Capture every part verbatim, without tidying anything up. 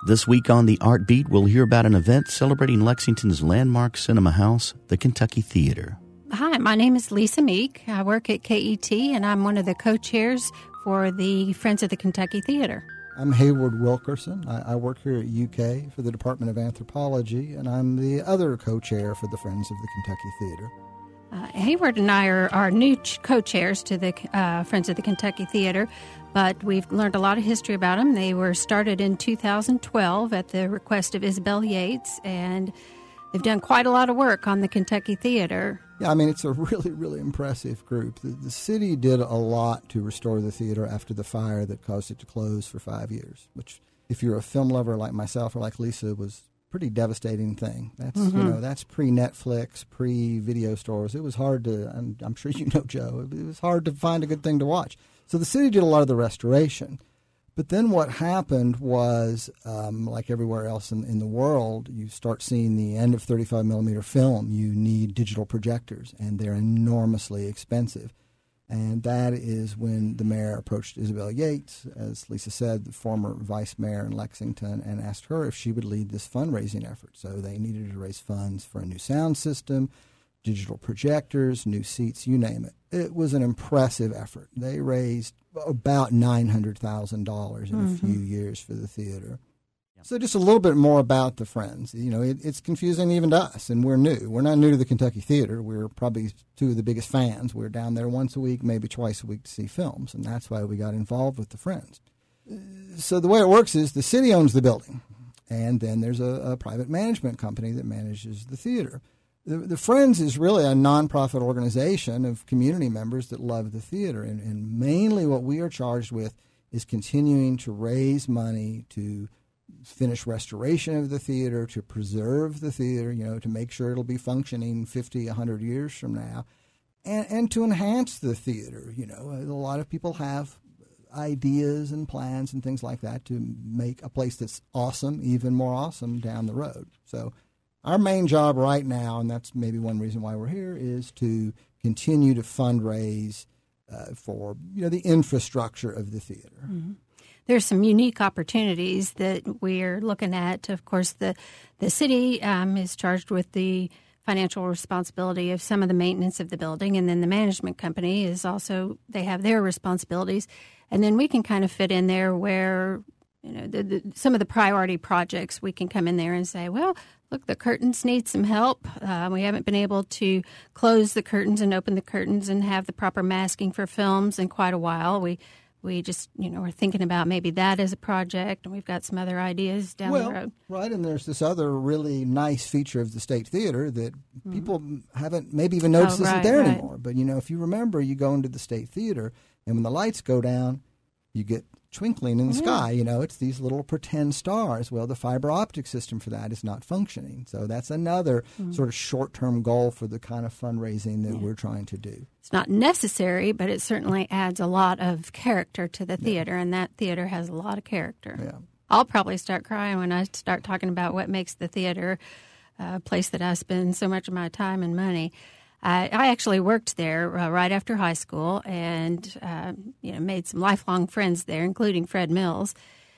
This week on The Art Beat, we'll hear about an event celebrating Lexington's landmark cinema house, the Kentucky Theater. Hi, my name is Lisa Meek. I work at K E T, and I'm one of the co-chairs for the Friends of the Kentucky Theater. I'm Hayward Wilkerson. I, I work here at U K for the Department of Anthropology, and I'm the other co-chair for the Friends of the Kentucky Theater. Uh, Hayward and I are, are new ch- co-chairs to the uh, Friends of the Kentucky Theater, but we've learned a lot of history about them. They were started in two thousand twelve at the request of Isabel Yates, and they've done quite a lot of work on the Kentucky Theater. Yeah, I mean, it's a really, really impressive group. The, the city did a lot to restore the theater after the fire that caused it to close for five years, which, if you're a film lover like myself or like Lisa, was a pretty devastating thing. That's, mm-hmm. you know, that's pre-Netflix, pre-video stores. It was hard to, and I'm sure you know, Joe, it was hard to find a good thing to watch. So the city did a lot of the restoration. But then what happened was, um, like everywhere else in, in the world, you start seeing the end of thirty-five millimeter film. You need digital projectors, and they're enormously expensive. And that is when the mayor approached Isabel Yates, as Lisa said, the former vice mayor in Lexington, and asked her if she would lead this fundraising effort. So they needed to raise funds for a new sound system, digital projectors, new seats, you name it. It was an impressive effort. They raised about nine hundred thousand dollars in mm-hmm. a few years for the theater. So just a little bit more about the Friends. You know, it, it's confusing even to us, and we're new. We're not new to the Kentucky Theater. We're probably two of the biggest fans. We're down there once a week, maybe twice a week to see films, and that's why we got involved with the Friends. So the way it works is the city owns the building, and then there's a, a private management company that manages the theater. The, the Friends is really a nonprofit organization of community members that love the theater, and, and mainly what we are charged with is continuing to raise money to finish restoration of the theater, to preserve the theater, you know, to make sure it'll be functioning fifty, one hundred years from now, and, and to enhance the theater. You know, a lot of people have ideas and plans and things like that to make a place that's awesome even more awesome down the road. So our main job right now, and that's maybe one reason why we're here, is to continue to fundraise uh, for, you know, the infrastructure of the theater. Mm-hmm. There's some unique opportunities that we're looking at. Of course, the the city um, is charged with the financial responsibility of some of the maintenance of the building, and then the management company is also, they have their responsibilities. And then we can kind of fit in there where, you know, the, the, some of the priority projects, we can come in there and say, well, look, the curtains need some help. Uh, we haven't been able to close the curtains and open the curtains and have the proper masking for films in quite a while. We we just, you know, we're thinking about maybe that as a project, and we've got some other ideas down well, the road. Right, and there's this other really nice feature of the State Theater that mm-hmm. people haven't maybe even noticed oh, right, isn't there right. anymore. But, you know, if you remember, you go into the State Theater, and when the lights go down, you get twinkling in the yeah. sky. You know, it's these little pretend stars. Well, the fiber optic system for that is not functioning. So that's another mm-hmm. sort of short-term goal for the kind of fundraising that yeah. we're trying to do. It's not necessary, but it certainly adds a lot of character to the theater, yeah. and that theater has a lot of character. Yeah. I'll probably start crying when I start talking about what makes the theater a place that I spend so much of my time and money. I, I actually worked there uh, right after high school, and uh, you know, made some lifelong friends there, including Fred Mills.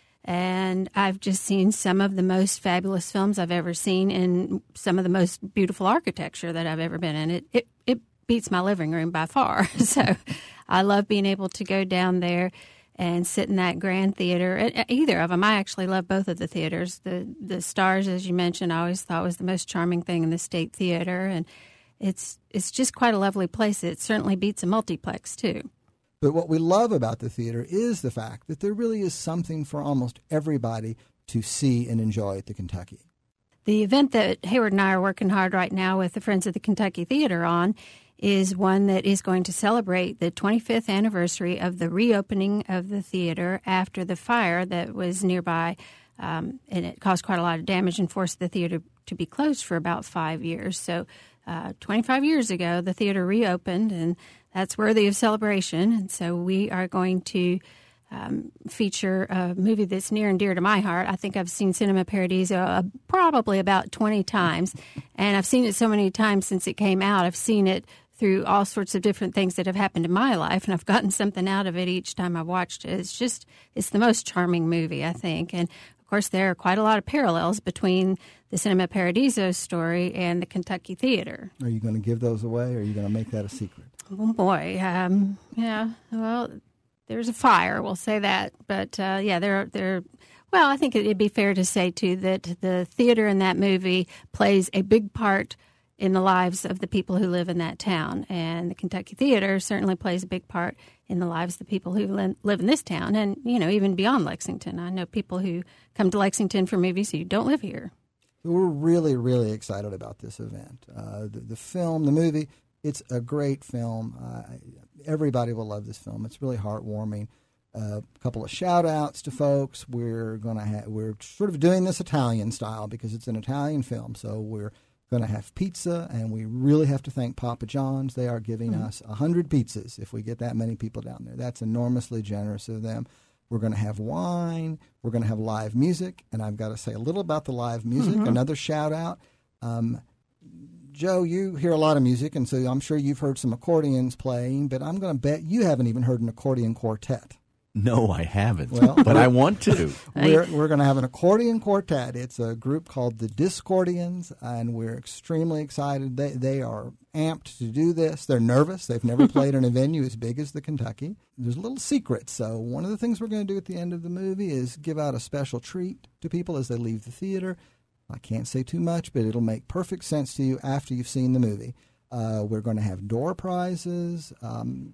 And I've just seen some of the most fabulous films I've ever seen, and some of the most beautiful architecture that I've ever been in. It it, it beats my living room by far. So I love being able to go down there and sit in that grand theater. Either of them. I actually love both of the theaters. The the Stars, as you mentioned, I always thought was the most charming thing in the State Theater, and It's it's just quite a lovely place. It certainly beats a multiplex, too. But what we love about the theater is the fact that there really is something for almost everybody to see and enjoy at the Kentucky. The event that Hayward and I are working hard right now with the Friends of the Kentucky Theater on is one that is going to celebrate the twenty-fifth anniversary of the reopening of the theater after the fire that was nearby, um, and it caused quite a lot of damage and forced the theater to be closed for about five years. So Uh, twenty-five years ago, the theater reopened, and that's worthy of celebration. And so we are going to um, feature a movie that's near and dear to my heart. I think I've seen Cinema Paradiso uh, probably about twenty times, and I've seen it so many times since it came out. I've seen it through all sorts of different things that have happened in my life, and I've gotten something out of it each time I've watched it. It's just, it's the most charming movie, I think. And Of course, there are quite a lot of parallels between the Cinema Paradiso story and the Kentucky Theater. Are you going to give those away, or are you going to make that a secret? Oh, boy. Um, yeah, well, there's a fire, we'll say that. But, uh, yeah, there, there. Well, I think it'd be fair to say, too, that the theater in that movie plays a big part in the lives of the people who live in that town. And the Kentucky Theater certainly plays a big part in the lives of the people who live in this town and, you know, even beyond Lexington. I know people who come to Lexington for movies who don't live here. We're really, really excited about this event. Uh, the, the film, the movie, it's a great film. Uh, everybody will love this film. It's really heartwarming. Uh, a couple of shout-outs to folks. We're going to have, we're sort of doing this Italian style because it's an Italian film, so we're going to have pizza, and we really have to thank Papa John's. They are giving mm-hmm. us one hundred pizzas if we get that many people down there. That's enormously generous of them. We're going to have wine. We're going to have live music, and I've got to say a little about the live music. Mm-hmm. Another shout-out. Um, Joe, you hear a lot of music, and so I'm sure you've heard some accordions playing, but I'm going to bet you haven't even heard an accordion quartet. No, I haven't, well, but I want to. We're, we're going to have an accordion quartet. It's a group called the Discordians, and we're extremely excited. They, they are amped to do this. They're nervous. They've never played in a venue as big as the Kentucky. There's a little secret. So one of the things we're going to do at the end of the movie is give out a special treat to people as they leave the theater. I can't say too much, but it'll make perfect sense to you after you've seen the movie. Uh, we're going to have door prizes. Um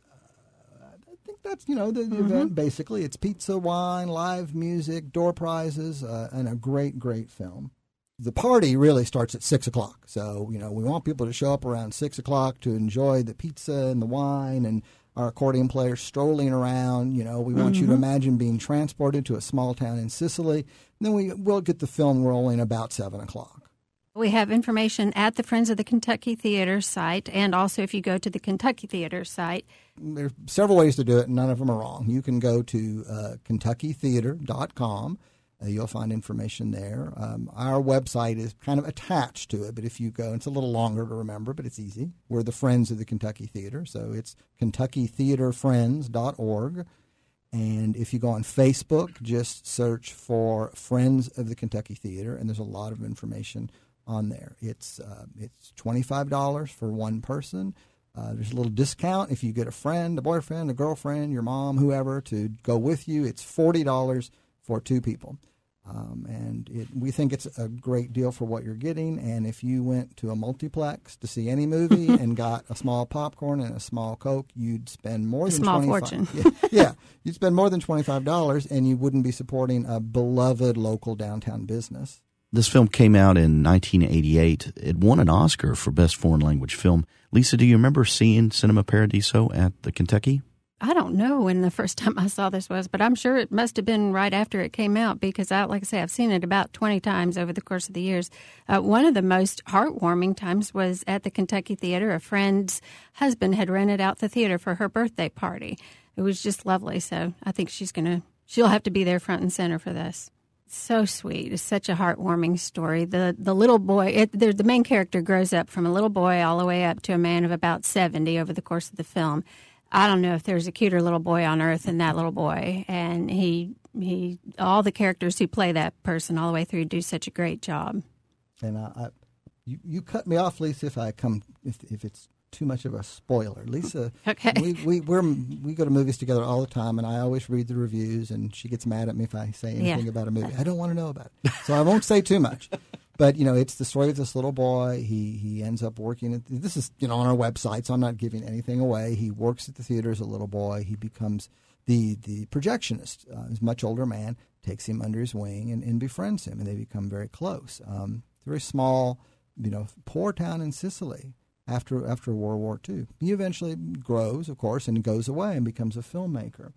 That's, you know, the, the mm-hmm. event, basically. It's pizza, wine, live music, door prizes, uh, and a great, great film. The party really starts at six o'clock. So, you know, we want people to show up around six o'clock to enjoy the pizza and the wine and our accordion players strolling around. You know, we want mm-hmm. you to imagine being transported to a small town in Sicily. And then we will get the film rolling about seven o'clock. We have information at the Friends of the Kentucky Theater site, and also if you go to the Kentucky Theater site. There's several ways to do it, and none of them are wrong. You can go to uh, kentucky theater dot com. Uh, you'll find information there. Um, our website is kind of attached to it, but if you go, it's a little longer to remember, but it's easy. We're the Friends of the Kentucky Theater, so it's kentucky theater friends dot org. And if you go on Facebook, just search for Friends of the Kentucky Theater, and there's a lot of information on there. It's uh, it's twenty-five dollars for one person. Uh, there's a little discount if you get a friend, a boyfriend, a girlfriend, your mom, whoever, to go with you. It's forty dollars for two people. Um, and it, we think it's a great deal for what you're getting. And if you went to a multiplex to see any movie and got a small popcorn and a small Coke, you'd spend more a than small twenty-five fortune. yeah, yeah, you'd spend more than twenty-five dollars, and you wouldn't be supporting a beloved local downtown business. This film came out in nineteen eighty-eight. It won an Oscar for Best Foreign Language Film. Lisa, do you remember seeing Cinema Paradiso at the Kentucky? I don't know when the first time I saw this was, but I'm sure it must have been right after it came out because, I, like I say, I've seen it about twenty times over the course of the years. Uh, one of the most heartwarming times was at the Kentucky Theater. A friend's husband had rented out the theater for her birthday party. It was just lovely, so I think she's gonna she'll have to be there front and center for this. So sweet. It's such a heartwarming story. The the little boy, it, the, the main character grows up from a little boy all the way up to a man of about seventy over the course of the film. I don't know if there's a cuter little boy on earth than that little boy. And he, he, all the characters who play that person all the way through do such a great job. And I, I you, you cut me off, Lisa, if I come, if, if it's too much of a spoiler. Lisa, okay. we, we, we're, we go to movies together all the time, and I always read the reviews, and she gets mad at me if I say anything yeah. about a movie. I don't want to know about it. So I won't say too much. But, you know, it's the story of this little boy. He he ends up working at, this is, you know, on our website, so I'm not giving anything away. He works at the theater as a little boy. He becomes the the projectionist. Uh, he's a much older man, takes him under his wing and, and befriends him, and they become very close. Um, it's a very small, you know, poor town in Sicily after after World War Two. He eventually grows, of course, and goes away and becomes a filmmaker.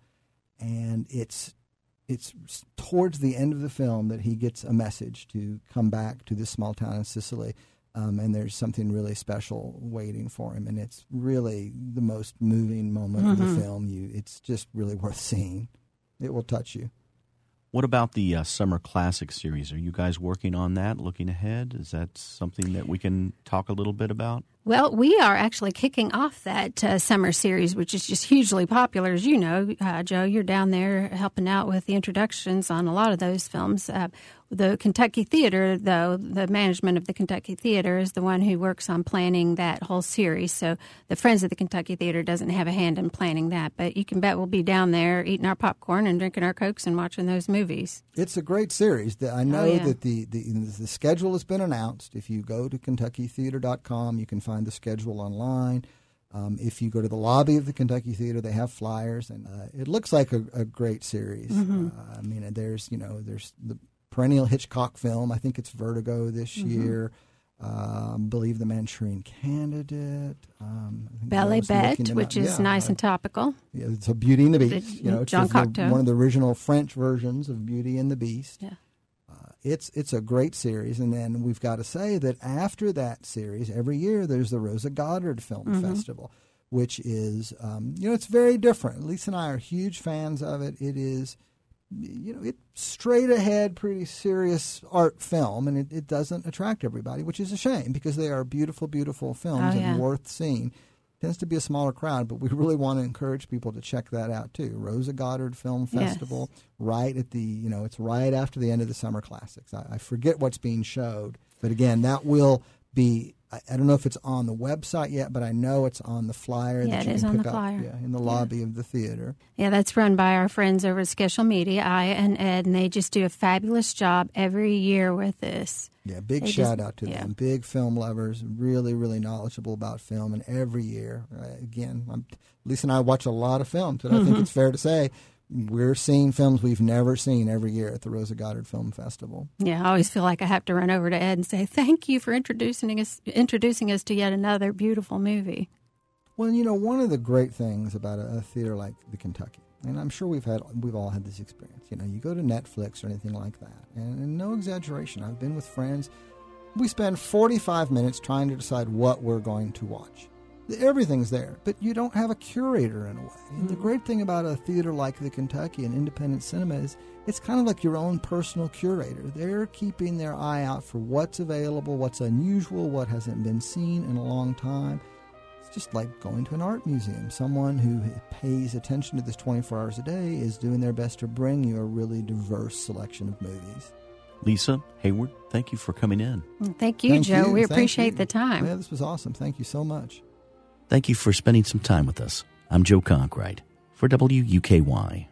And it's It's towards the end of the film that he gets a message to come back to this small town in Sicily, um, and there's something really special waiting for him. And it's really the most moving moment mm-hmm. of the film. You, it's just really worth seeing. It will touch you. What about the uh, Summer Classic series? Are you guys working on that, looking ahead? Is that something that we can talk a little bit about? Well, we are actually kicking off that uh, summer series, which is just hugely popular. As you know, uh, Joe, you're down there helping out with the introductions on a lot of those films. Uh, the Kentucky Theater, though, the management of the Kentucky Theater is the one who works on planning that whole series. So the Friends of the Kentucky Theater doesn't have a hand in planning that. But you can bet we'll be down there eating our popcorn and drinking our Cokes and watching those movies. It's a great series. I know oh, yeah. that the, the, the schedule has been announced. If you go to kentucky theater dot com, you can find the schedule online. Um, if you go to the lobby of the Kentucky Theater, they have flyers, and uh, it looks like a, a great series. Mm-hmm. Uh, I mean, there's you know there's the perennial Hitchcock film. I think it's Vertigo this mm-hmm. year. Uh, I believe The Manchurian Candidate. Um, Ballet Bet, which is yeah, nice uh, and topical. Yeah, it's a Beauty and the Beast. The, you know, it's John the, Cocteau. One of the original French versions of Beauty and the Beast. Yeah. It's it's a great series, and then we've got to say that after that series, every year there's the Rosa Goddard Film mm-hmm. Festival, which is, um, you know, it's very different. Lisa and I are huge fans of it. It is, you know, it's straight ahead, pretty serious art film, and it, it doesn't attract everybody, which is a shame because they are beautiful, beautiful films oh, yeah. and worth seeing. Tends to be a smaller crowd, but we really want to encourage people to check that out too. Rosa Goddard Film Festival, yes. right at the, you know, it's right after the end of the summer classics. I, I forget what's being showed, but again, that will be, I, I don't know if it's on the website yet, but I know it's on the flyer yeah, that you it is can on pick the up flyer. yeah, in the lobby yeah. of the theater. Yeah, that's run by our friends over at Special Media, Aya and Ed, and they just do a fabulous job every year with this. Yeah, big they shout just, out to yeah. them. Big film lovers, really, really knowledgeable about film. And every year, uh, again, I'm, Lisa and I watch a lot of films, and mm-hmm. I think it's fair to say we're seeing films we've never seen every year at the Rosa Goddard Film Festival. Yeah, I always feel like I have to run over to Ed and say, thank you for introducing us, introducing us to yet another beautiful movie. Well, you know, one of the great things about a, a theater like the Kentucky, and I'm sure we've had, we've all had this experience. You know, you go to Netflix or anything like that, and, and no exaggeration, I've been with friends. We spend forty-five minutes trying to decide what we're going to watch. Everything's there, but you don't have a curator in a way. And mm-hmm. the great thing about a theater like the Kentucky and independent cinema is it's kind of like your own personal curator. They're keeping their eye out for what's available, what's unusual, what hasn't been seen in a long time. Just like going to an art museum. Someone who pays attention to this twenty-four hours a day is doing their best to bring you a really diverse selection of movies. Lisa Hayward, thank you for coming in. Thank you, thank Joe. You. We Thank appreciate you. the time. Yeah, this was awesome. Thank you so much. Thank you for spending some time with us. I'm Joe Conkright for W U K Y.